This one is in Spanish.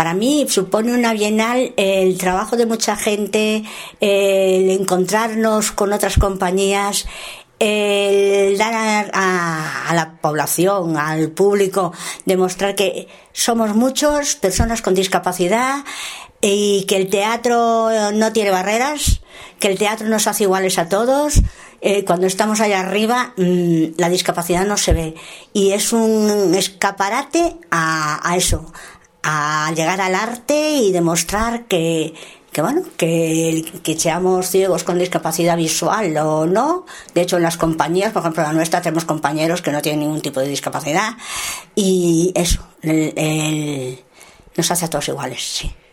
para mí supone una bienal el trabajo de mucha gente, el encontrarnos con otras compañías, el dar a la población, al público, demostrar que somos muchos, personas con discapacidad, y que el teatro no tiene barreras, que el teatro nos hace iguales a todos. Cuando estamos allá arriba, la discapacidad no se ve, y es un escaparate a eso, a llegar al arte y demostrar que seamos ciegos con discapacidad visual o no. De hecho, en las compañías, por ejemplo la nuestra, tenemos compañeros que no tienen ningún tipo de discapacidad, y eso nos hace a todos iguales, sí.